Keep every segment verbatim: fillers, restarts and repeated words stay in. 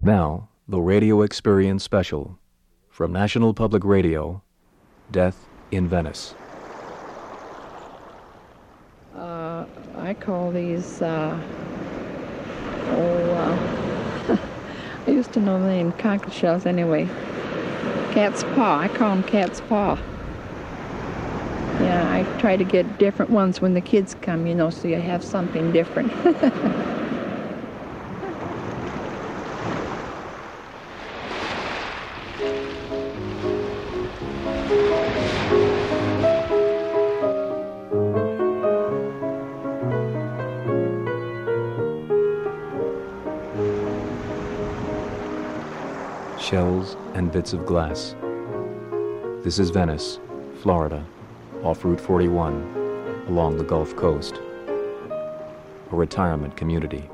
Now, the Radio Experience Special from National Public Radio, Death in Venice. Uh, I call these, uh, oh, uh, I used to know the name, conch shells anyway. Cat's paw, I call them cat's paw. Yeah, I try to get different ones when the kids come, you know, so you have something different. Shells and bits of glass. This is Venice, Florida, off Route forty-one, along the Gulf Coast. A retirement community.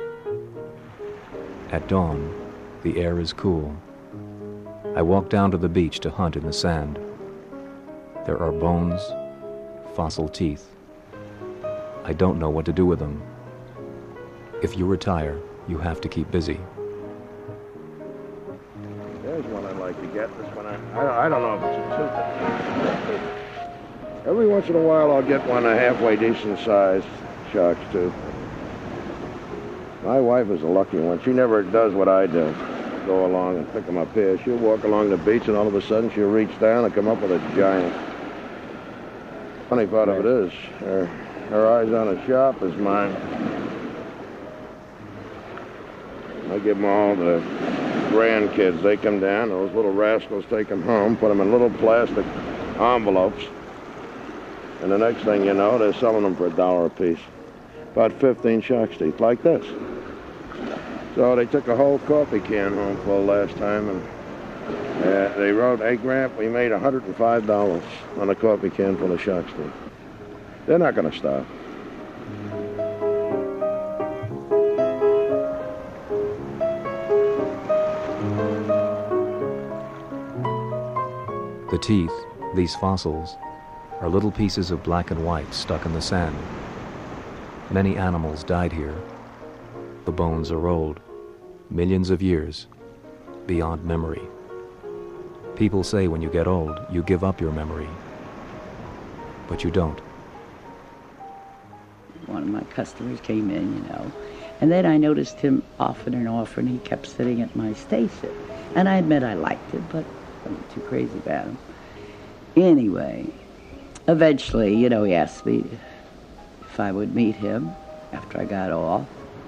At dawn, the air is cool. I walk down to the beach to hunt in the sand. There are bones, fossil teeth. I don't know what to do with them. If you retire, you have to keep busy. There's one I'd like to get. This one, I, I, don't, I don't know if it's a tooth. Every once in a while, I'll get one a halfway decent sized shark's tooth. My wife is a lucky one. She never does what I do. Go along and pick them up here. She'll walk along the beach, and all of a sudden, she'll reach down and come up with a giant. Funny part of it is, her, her eyes on a sharp as mine. I give them all the grandkids. They come down, those little rascals take them home, put them in little plastic envelopes, and the next thing you know, they're selling them for a dollar a piece. About fifteen shark's teeth, like this. So they took a whole coffee can home full last time, and uh, they wrote, "Hey, Gramp, we made one hundred five dollars on a coffee can full of shark's teeth." They're not going to stop. The teeth, these fossils, are little pieces of black and white stuck in the sand. Many animals died here. The bones are old, millions of years, beyond memory. People say when you get old, you give up your memory. But you don't. One of my customers came in, you know, and then I noticed him often and often. He kept sitting at my station. And I admit I liked him, but I wasn't too crazy about him. Anyway, eventually, you know, he asked me if I would meet him after I got off.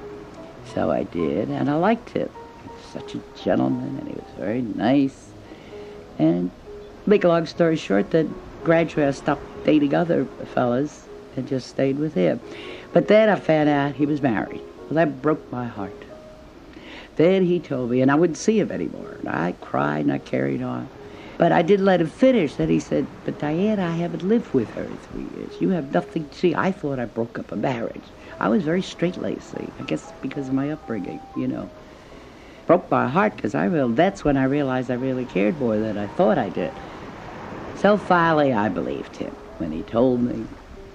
So I did, and I liked him. He was such a gentleman, and he was very nice. And make a long story short, that gradually I stopped dating other fellas and just stayed with him. But then I found out he was married. Well, that broke my heart. Then he told me, and I wouldn't see him anymore. And I cried and I carried on. But I didn't let him finish. Then he said, "But Diane, I haven't lived with her in three years. You have nothing to see." I thought I broke up a marriage. I was very straight-laced, I guess because of my upbringing, you know. Broke my heart because I real that's when I realized I really cared more than I thought I did. So finally I believed him when he told me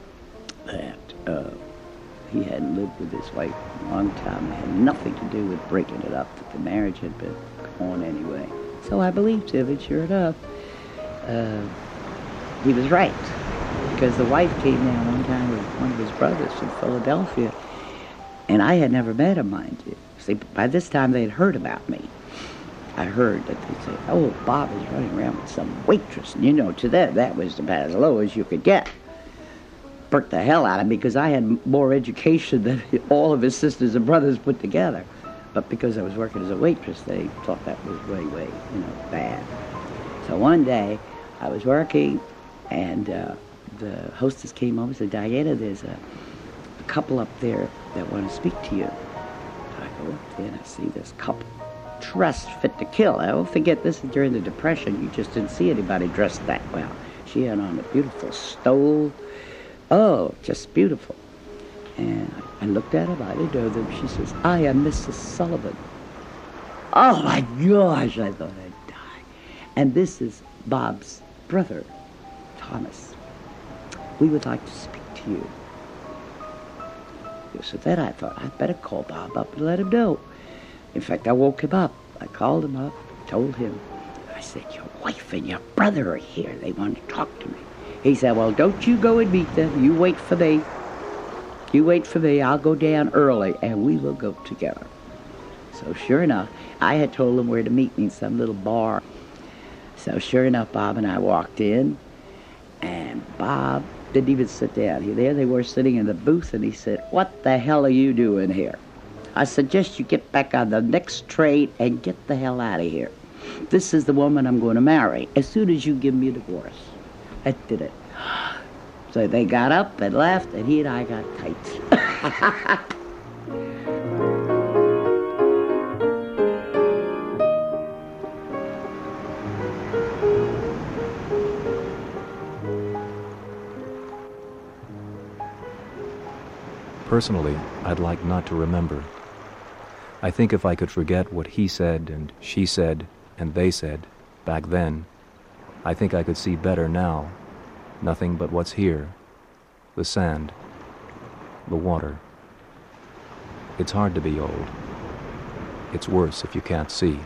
that uh, he hadn't lived with his wife for a long time. It had nothing to do with breaking it up, that the marriage had been on anyway. So I believed him, and sure enough, uh, he was right. Because the wife came down one time with one of his brothers from Philadelphia, and I had never met him, mind you. See, by this time they had heard about me. I heard that they said, "Oh, Bob is running around with some waitress." And you know, to them, that was about as low as you could get. Burnt the hell out of me because I had more education than all of his sisters and brothers put together. But because I was working as a waitress, they thought that was way, way, you know, bad. So one day, I was working, and uh, the hostess came over and said, "Diana, there's a, a couple up there that want to speak to you." I go up there and I see this couple dressed fit to kill. I don't forget, this is during the Depression. You just didn't see anybody dressed that well. She had on a beautiful stole. Oh, just beautiful. And I looked at him, I didn't know them. She says, "I am Missus Sullivan." Oh my gosh, I thought I'd die. And this is Bob's brother, Thomas. "We would like to speak to you." So then I thought, I'd better call Bob up and let him know. In fact, I woke him up. I called him up, told him. I said, your wife and your brother are here. They want to talk to me. He said, well, don't you go and meet them. You wait for me. You wait for me. I'll go down early, and we will go together. So sure enough, I had told them where to meet me in some little bar. So sure enough, Bob and I walked in, and Bob didn't even sit down. He, there they were sitting in the booth, and he said, what the hell are you doing here? I suggest you get back on the next train and get the hell out of here. This is the woman I'm going to marry as soon as you give me a divorce. I did it. So they got up and left, and he and I got tight. Personally, I'd like not to remember. I think if I could forget what he said and she said and they said back then, I think I could see better now. Nothing but what's here. The sand. The water. It's hard to be old. It's worse if you can't see.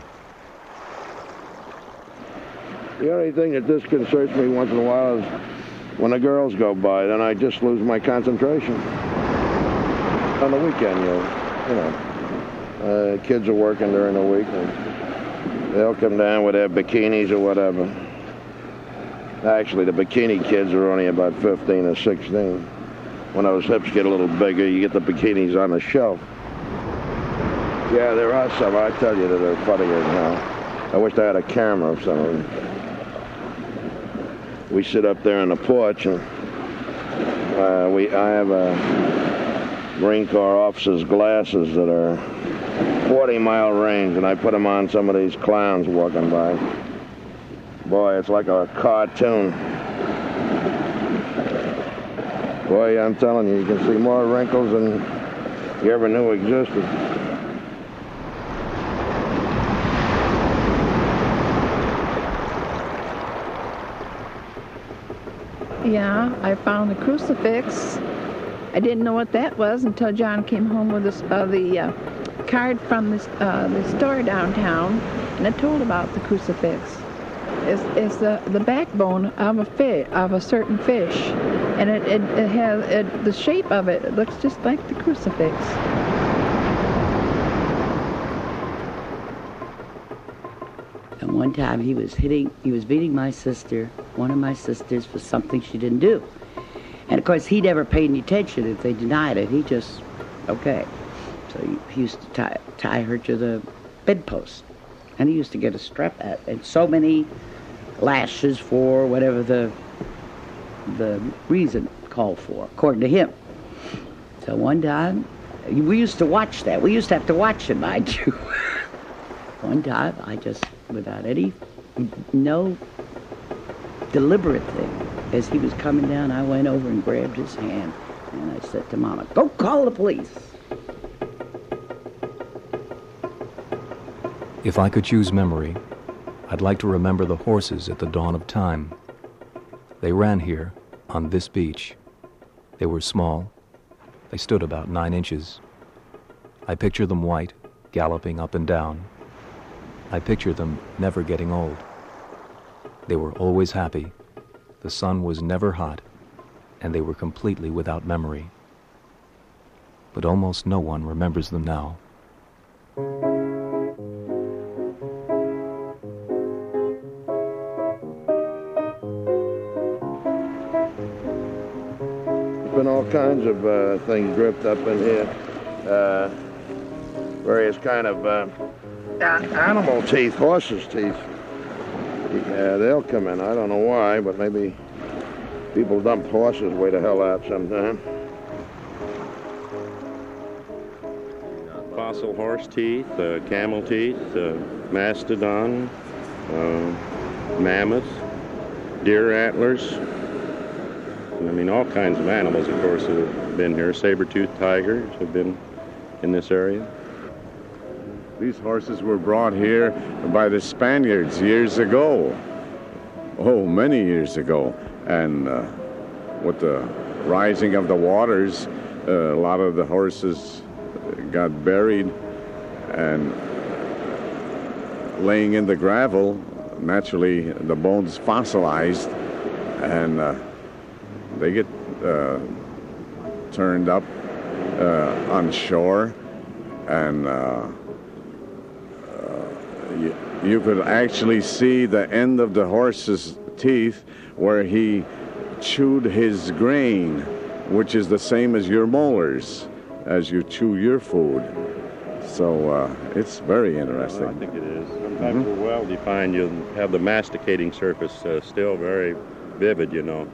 The only thing that disconcerts me once in a while is when the girls go by, then I just lose my concentration. On the weekend, you know, you know, uh, kids are working during the week, and they'll come down with their bikinis or whatever. Actually, the bikini kids are only about fifteen or sixteen. When those hips get a little bigger, you get the bikinis on the shelf. Yeah, there are some, I tell you, that are funnier now. I wish I had a camera of some of them. We sit up there on the porch, and uh, we, I have a Marine Corps officer's glasses that are forty mile range, and I put them on some of these clowns walking by. Boy, it's like a cartoon. Boy, I'm telling you, you can see more wrinkles than you ever knew existed. Yeah, I found a crucifix. I didn't know what that was until John came home with this, uh, the uh, card from this, uh, the store downtown, and it told about the crucifix. It's, it's the, the backbone of a fish, of a certain fish, and it, it, it has it, the shape of it. It looks just like the crucifix. And one time he was hitting, he was beating my sister, one of my sisters, for something she didn't do. And of course, he never paid any attention if they denied it. He just, okay. So he, he used to tie, tie her to the bedpost. And he used to get a strap at, and so many lashes for whatever the the reason called for, according to him. So one time, we used to watch that. We used to have to watch it, mind you. One time, I just, without any, no deliberate thing, as he was coming down, I went over and grabbed his hand, and I said to Mama, go call the police. If I could choose memory, I'd like to remember the horses at the dawn of time. They ran here, on this beach. They were small. They stood about nine inches. I picture them white, galloping up and down. I picture them never getting old. They were always happy. The sun was never hot, and they were completely without memory. But almost no one remembers them now. Been all kinds of uh, things dripped up in here. Uh, various kind of uh, animal teeth, horses' teeth. Yeah, they'll come in. I don't know why, but maybe people dump horses way the hell out sometime. Fossil horse teeth, uh, camel teeth, uh, mastodon, uh, mammoths, deer antlers. I mean, all kinds of animals, of course, have been here. Saber-toothed tigers have been in this area. These horses were brought here by the Spaniards years ago. Oh, many years ago. And uh, with the rising of the waters, uh, a lot of the horses got buried, and laying in the gravel, naturally the bones fossilized, and uh, they get uh, turned up uh, on shore, and uh, uh, you, you could actually see the end of the horse's teeth where he chewed his grain, which is the same as your molars as you chew your food. So uh, it's very interesting. Well, I think it is. Sometimes mm-hmm. we're well defined. You have the masticating surface uh, still very vivid, you know.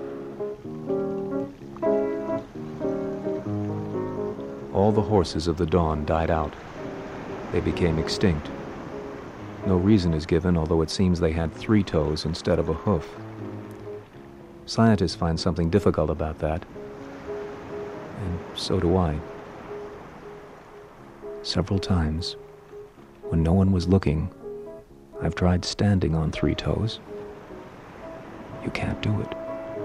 All the horses of the dawn died out. They became extinct. No reason is given, although it seems they had three toes instead of a hoof. Scientists find something difficult about that, and so do I. Several times, when no one was looking, I've tried standing on three toes. You can't do it.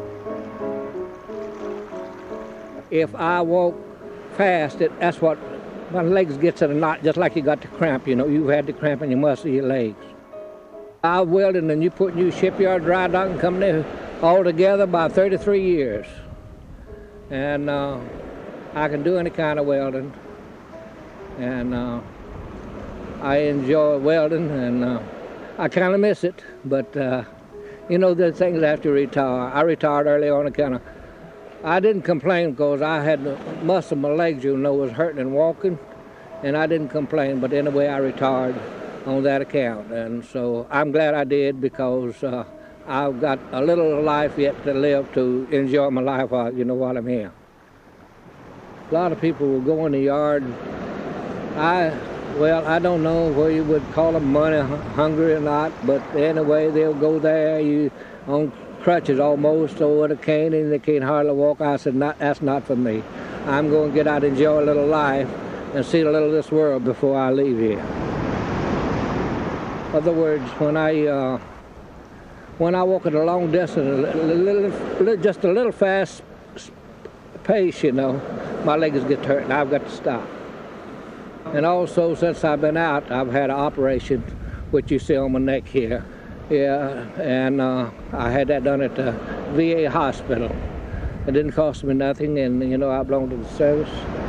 If I walk fast, it, that's what my legs gets in a knot, just like you got the cramp, you know. You had the cramp in your muscle, your legs. I welded, and you put new shipyard, dry docking company all together about thirty-three years. And uh, I can do any kind of welding. And uh, I enjoy welding, and uh, I kind of miss it. But, uh, you know, there's things after you retire. I retired early on, and kind of, I didn't complain because I had the muscle in my legs, you know, was hurting and walking, and I didn't complain. But anyway, I retired on that account. And so I'm glad I did, because uh, I've got a little life yet to live to enjoy my life, while, you know, while I'm here. A lot of people will go in the yard. I, well, I don't know whether you would call them money hungry or not, but anyway, they'll go there, you on crutches almost, or with a cane, and they can't hardly walk. I said, not, that's not for me. I'm going to get out and enjoy a little life and see a little of this world before I leave here. In other words, when I, uh, when I walk at a long distance, a little, just a little fast pace, you know, my legs get hurt and I've got to stop. And also, since I've been out, I've had an operation, which you see on my neck here. Yeah, and uh, I had that done at the V A hospital. It didn't cost me nothing, and, you know, I belong to the service.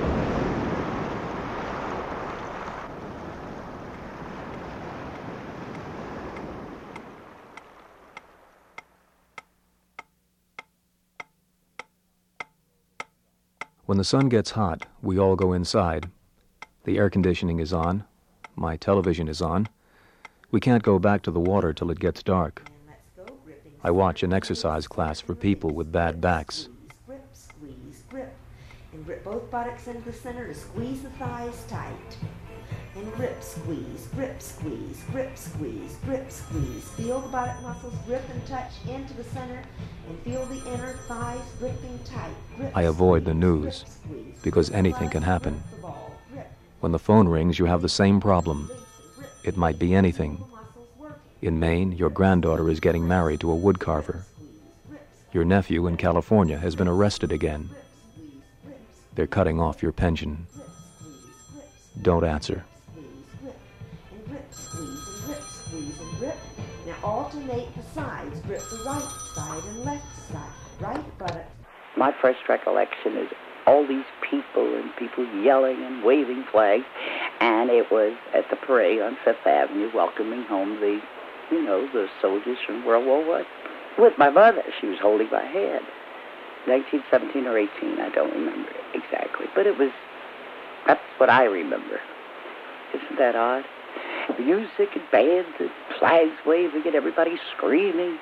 When the sun gets hot, we all go inside. The air conditioning is on. My television is on. We can't go back to the water till it gets dark. I watch an exercise class for people with bad backs. Grip, squeeze, grip. And grip both buttocks into the center to squeeze the thighs tight. And grip, squeeze, grip, squeeze, grip, squeeze, grip, squeeze. Feel the buttock muscles grip and touch into the center, and feel the inner thighs gripping tight. Grip, I avoid the news, because anything can happen. When the phone rings, you have the same problem. It might be anything. In Maine, your granddaughter is getting married to a woodcarver. Your nephew in California has been arrested again. They're cutting off your pension. Don't answer. And grip, squeeze, and grip, squeeze, and grip. Now alternate the sides. Grip the right side and left side. Right buttock. My first recollection is all these people and people yelling and waving flags, and it was at the parade on Fifth Avenue welcoming home the, you know, the soldiers from World War One. With my mother, she was holding my hand. nineteen seventeen or eighteen, I don't remember exactly, but it was, that's what I remember. Isn't that odd? Music and bands and flags waving and everybody screaming.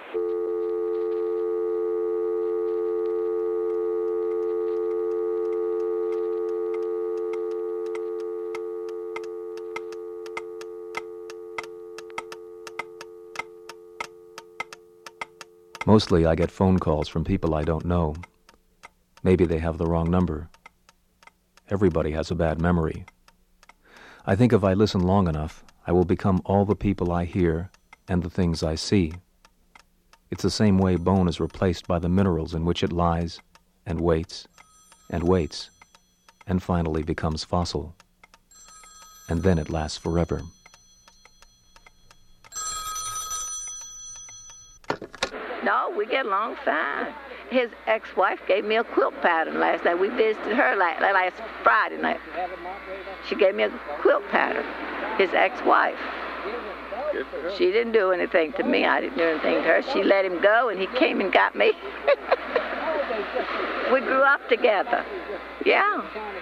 Mostly I get phone calls from people I don't know. Maybe they have the wrong number. Everybody has a bad memory. I think if I listen long enough, I will become all the people I hear and the things I see. It's the same way bone is replaced by the minerals in which it lies, and waits, and waits, and finally becomes fossil. And then it lasts forever. No, we get along fine. His ex-wife gave me a quilt pattern last night. We visited her last, last Friday night. She gave me a quilt pattern, his ex-wife. She didn't do anything to me. I didn't do anything to her. She let him go, and he came and got me. We grew up together. Yeah.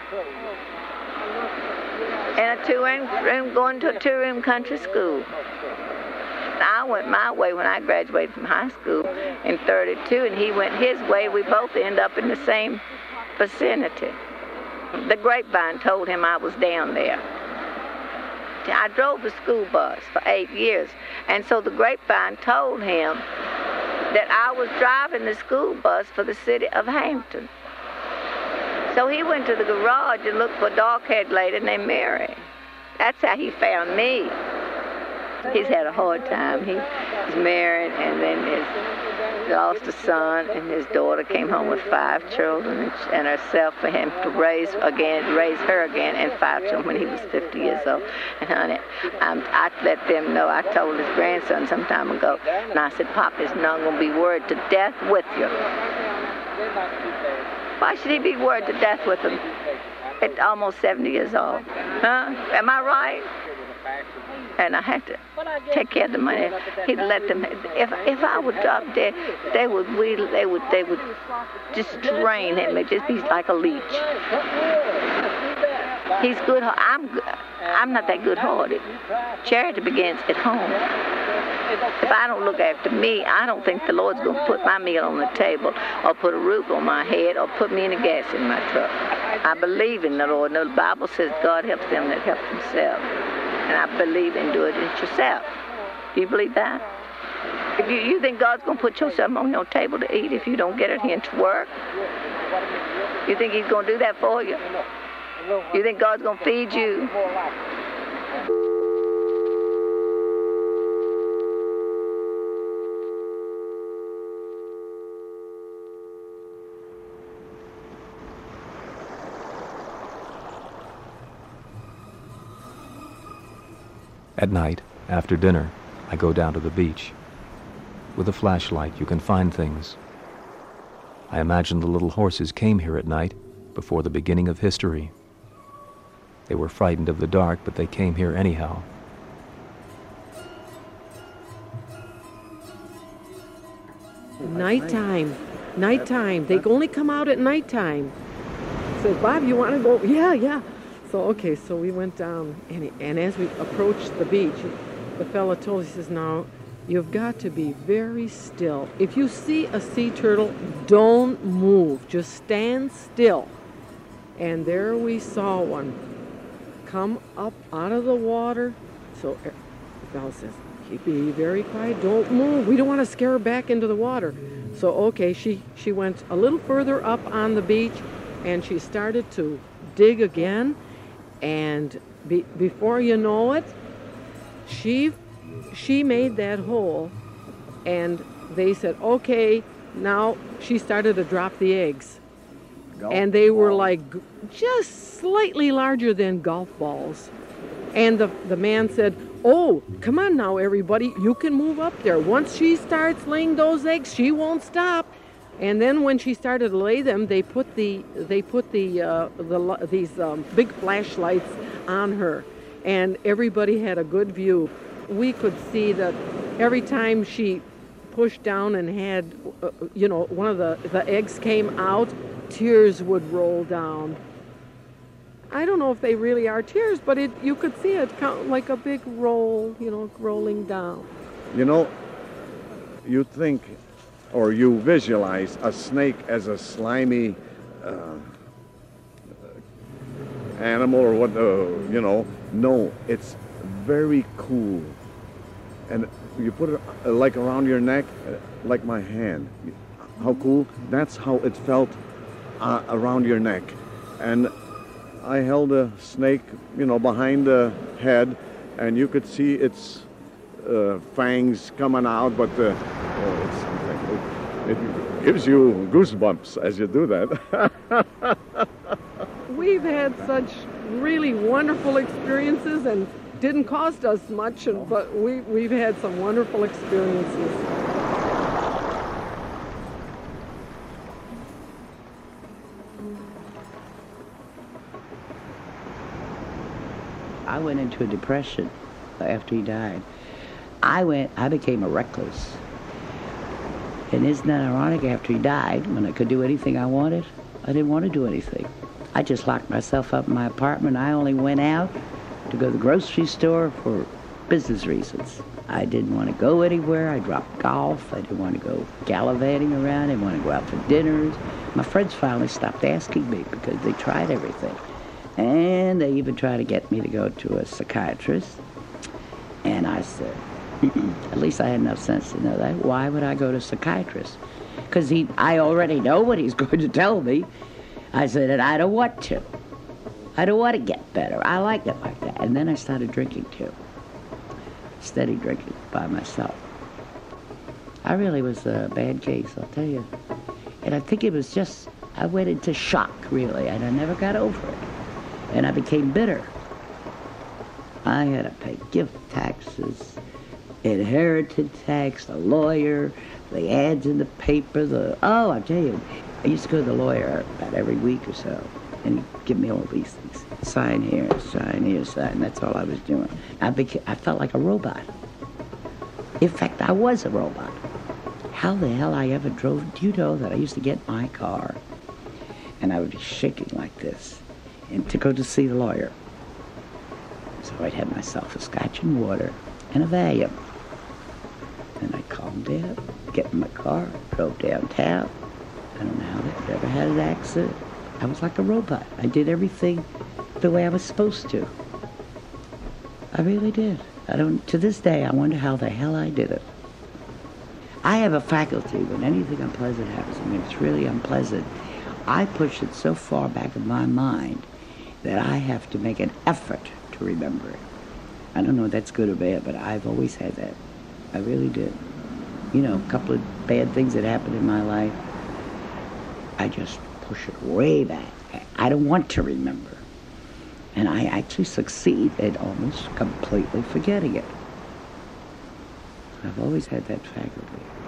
In a two-room, going to a two-room country school. I went my way when I graduated from high school in thirty-two, and he went his way. We both ended up in the same vicinity. The grapevine told him I was down there. I drove the school bus for eight years, and so the grapevine told him that I was driving the school bus for the city of Hampton. So he went to the garage and looked for a dark-haired lady named Mary. That's how he found me. He's had a hard time. He was married, and then his lost a son, and his daughter came home with five children, and, and herself for him to raise again, raise her again, and five children when he was fifty years old. And honey, um, I let them know. I told his grandson some time ago, and I said, Papa's not going to be worried to death with you. Why should he be worried to death with him at almost seventy years old? Huh? Am I right? And I had to take care of the money. He'd let them. If if I would drop dead, they would we they would they would just train him. It'd just be like a leech. He's good. I'm I'm not that good-hearted. Charity begins at home. If I don't look after me, I don't think the Lord's going to put my meal on the table, or put a roof on my head, or put me any gas in my truck. I believe in the Lord. The Bible says God helps them that help themselves. And I believe in doing it yourself. Do you believe that? If you, you think God's going to put yourself on your table to eat if you don't get it into work? You think he's going to do that for you? You think God's going to feed you? At night, after dinner, I go down to the beach. With a flashlight, you can find things. I imagine the little horses came here at night before the beginning of history. They were frightened of the dark, but they came here anyhow. Nighttime. Nighttime. They only come out at nighttime. I said, Bob, you want to go? Yeah, yeah. So, okay, so we went down, and, and as we approached the beach, the fella told us, he says, now, you've got to be very still. If you see a sea turtle, don't move. Just stand still. And there we saw one come up out of the water. So the fella says, be very quiet, don't move. We don't want to scare her back into the water. So, okay, she, she went a little further up on the beach, and she started to dig again. And be, before you know it, she she made that hole, and they said, okay, now she started to drop the eggs. Golf and they were ball. Like just slightly larger than golf balls. And the, the man said, oh, come on now, everybody, you can move up there. Once she starts laying those eggs, she won't stop. And then when she started to lay them, they put the they put the uh, the these um, big flashlights on her, and everybody had a good view. We could see that every time she pushed down and had, uh, you know, one of the the eggs came out, tears would roll down. I don't know if they really are tears, but it you could see it count like a big roll, you know, rolling down. You know, you think. Or you visualize a snake as a slimy uh, animal or what, uh, you know. No, it's very cool. And you put it uh, like around your neck, uh, like my hand. How cool? That's how it felt uh, around your neck. And I held a snake, you know, behind the head, and you could see its uh, fangs coming out, but uh, oh, it's It gives you goosebumps as you do that. We've had such really wonderful experiences, and didn't cost us much, but we, we've had some wonderful experiences. I went into a depression after he died. I went, I became a recluse. And isn't that ironic? After he died, when I could do anything I wanted, I didn't want to do anything. I just locked myself up in my apartment. I only went out to go to the grocery store for business reasons. I didn't want to go anywhere. I dropped golf. I didn't want to go gallivanting around. I didn't want to go out for dinners. My friends finally stopped asking me because they tried everything. And they even tried to get me to go to a psychiatrist. And I said, at least I had enough sense to know that. Why would I go to a psychiatrist? Because he, I already know what he's going to tell me. I said, and I don't want to. I don't want to get better. I like it like that. And then I started drinking too. Steady drinking by myself. I really was a bad case, I'll tell you. And I think it was just, I went into shock, really, and I never got over it. And I became bitter. I had to pay gift taxes, inheritance tax, the lawyer, the ads in the paper, the, oh, I tell you, I used to go to the lawyer about every week or so, and he'd give me all these things. Sign here, sign here, sign. That's all I was doing. I became, I felt like a robot. In fact, I was a robot. How the hell I ever drove? Do you know that I used to get in my car, and I would be shaking like this, and to go to see the lawyer. So I'd have myself a scotch and water and a Valium. And I calmed down, get in my car, drove downtown. I don't know how they ever had an accident. I was like a robot. I did everything the way I was supposed to. I really did. I don't, to this day, I wonder how the hell I did it. I have a faculty when anything unpleasant happens, I mean, it's really unpleasant, I push it so far back in my mind that I have to make an effort to remember it. I don't know if that's good or bad, but I've always had that. I really did. You know, a couple of bad things that happened in my life, I just push it way back. I don't want to remember. And I actually succeed at almost completely forgetting it. I've always had that faculty.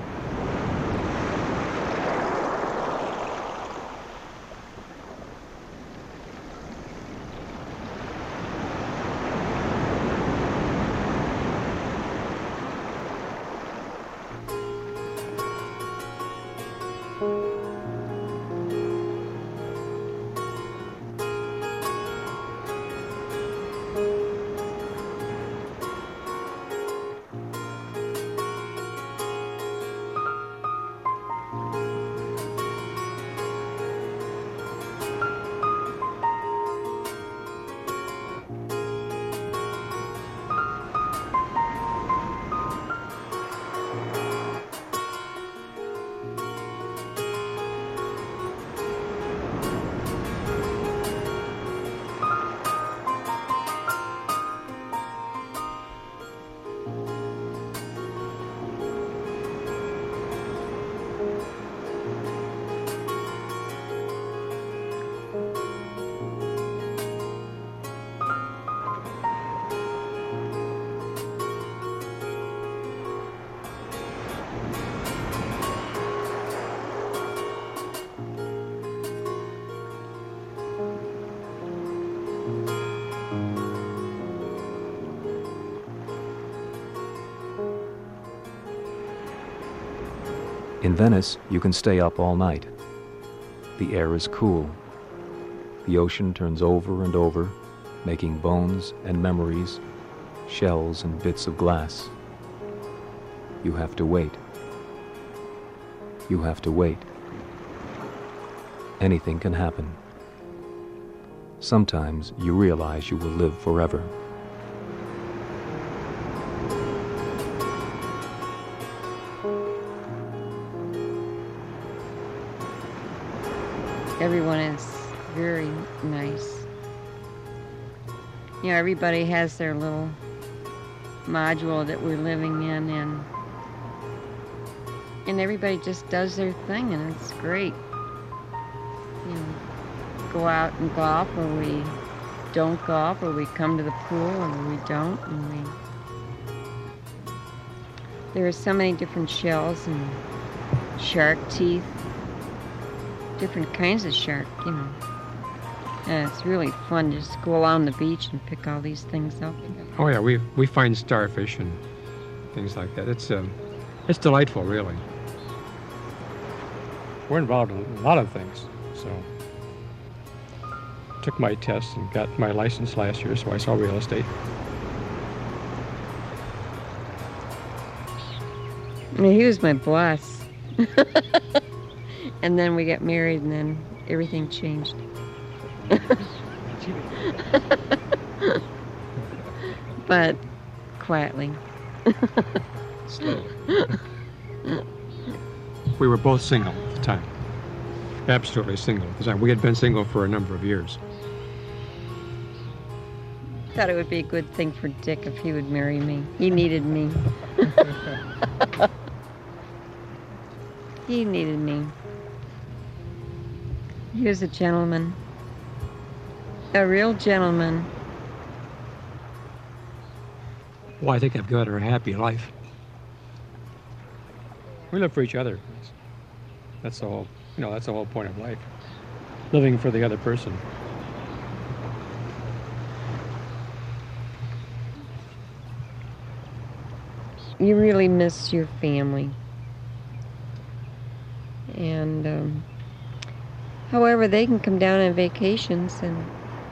In Venice, you can stay up all night. The air is cool. The ocean turns over and over, making bones and memories, shells and bits of glass. You have to wait. You have to wait. Anything can happen. Sometimes you realize you will live forever. Everyone is very nice. You know, everybody has their little module that we're living in, and and everybody just does their thing, and it's great. You know, go out and golf, or we don't golf, or we come to the pool, or we don't, and we. There are so many different shells and shark teeth. Different kinds of shark, you know. And it's really fun to just go along the beach and pick all these things up. Oh yeah, we we find starfish and things like that. It's um, it's delightful, really. We're involved in a lot of things, so. Took my test and got my license last year, so I saw real estate. I mean, he was my boss. And then we got married, and then everything changed. But quietly. Slowly. We were both single at the time. Absolutely single at the time. We had been single for a number of years. Thought it would be a good thing for Dick if he would marry me. He needed me. He needed me. He was a gentleman. A real gentleman. Well, I think I've got her a happy life. We live for each other. That's the whole, you know, that's the whole point of life. Living for the other person. You really miss your family. And, um, however, they can come down on vacations, and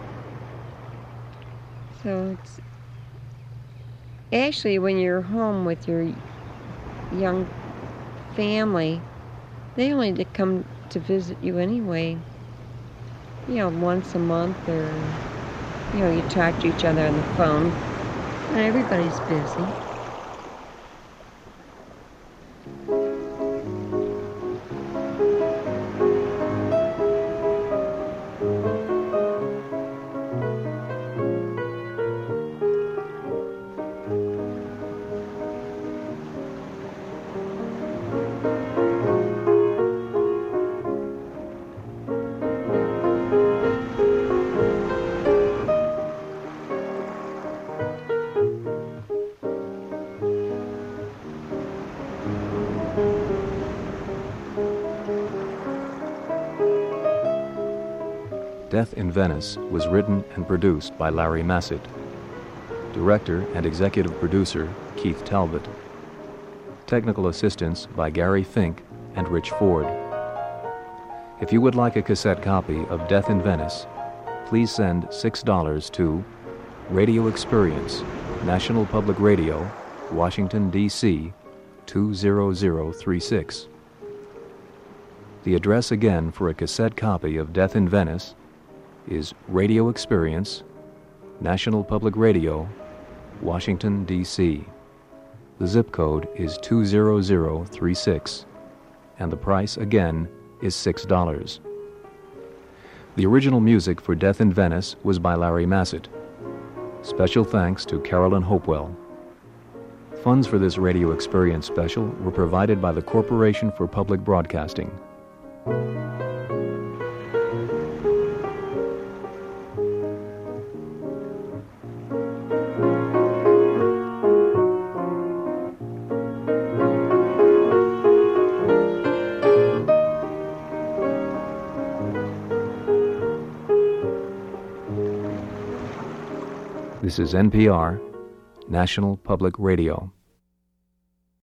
so it's actually when you're home with your young family, they only to come to visit you anyway, you know, once a month, or, you know, you talk to each other on the phone, and everybody's busy. Death in Venice was written and produced by Larry Massett. Director and executive producer Keith Talbot. Technical assistance by Gary Fink and Rich Ford. If you would like a cassette copy of Death in Venice, please send six dollars to Radio Experience, National Public Radio, Washington, D C two zero zero three six. The address again for a cassette copy of Death in Venice is Radio Experience, National Public Radio, Washington, D C The zip code is two zero zero three six, and the price again is six dollars. The original music for Death in Venice was by Larry Massett. Special thanks to Carolyn Hopewell. Funds for this Radio Experience special were provided by the Corporation for Public Broadcasting. This is N P R, National Public Radio.